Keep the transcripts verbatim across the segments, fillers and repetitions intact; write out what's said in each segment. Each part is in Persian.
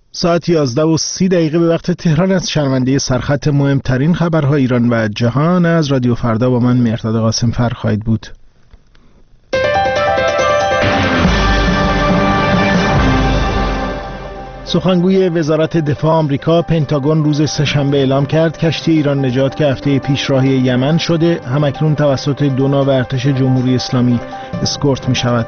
ساعت یازده و سی دقیقه به وقت تهران از شنونده سرخط مهمترین خبرهای ایران و جهان از رادیو فردا با من مهرداد قاسم فر خواهید بود. سخنگوی وزارت دفاع آمریکا پنتاگون روز سه‌شنبه اعلام کرد کشتی ایران نجات که هفته پیش راهی یمن شده همکنون توسط دو ناو ارتش جمهوری اسلامی اسکورت می شود.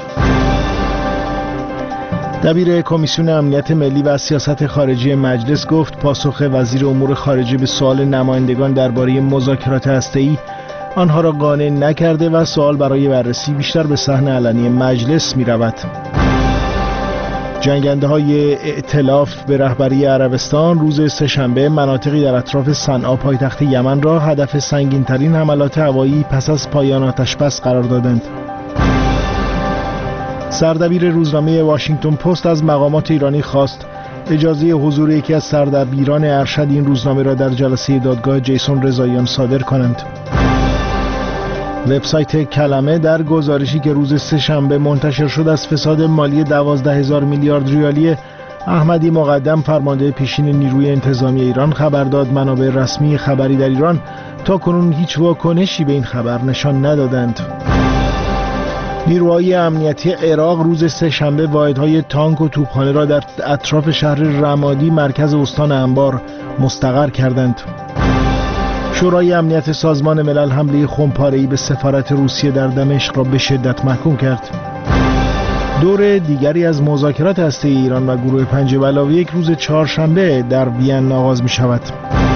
دبیر کمیسیون امنیت ملی و سیاست خارجی مجلس گفت پاسخ وزیر امور خارجه به سوال نمایندگان درباره مذاکرات هسته‌ای آنها را قانع نکرده و سوال برای بررسی بیشتر به صحن علنی مجلس می رود. جنگنده های ائتلاف به رهبری عربستان روز سه‌شنبه مناطقی در اطراف صنعا پایتخت یمن را هدف سنگین‌ترین حملات هوایی پس از پایان آتش‌بس قرار دادند. سردبیر روزنامه واشنگتن پست از مقامات ایرانی خواست اجازه حضور یکی از سردبیران ارشد این روزنامه را در جلسه دادگاه جیسون رضاییان صادر کنند. وبسایت کلمه در گزارشی که روز سه‌شنبه منتشر شد از فساد مالی دوازده هزار میلیارد ریالی احمدی مقدم فرمانده پیشین نیروی انتظامی ایران خبر داد منابع رسمی خبری در ایران تا کنون هیچ واکنشی به این خبر نشان ندادند. نیروهای امنیتی عراق روز سه‌شنبه واحدهای تانک و توپخانه را در اطراف شهر رمادی مرکز استان انبار مستقر کردند. شورای امنیت سازمان ملل حمله خمپاره‌ای به سفارت روسیه در دمشق را به شدت محکوم کرد. دور دیگری از مذاکرات هسته‌ای ایران و گروه پنج به علاوه یک روز چهارشنبه در وین آغاز می شود.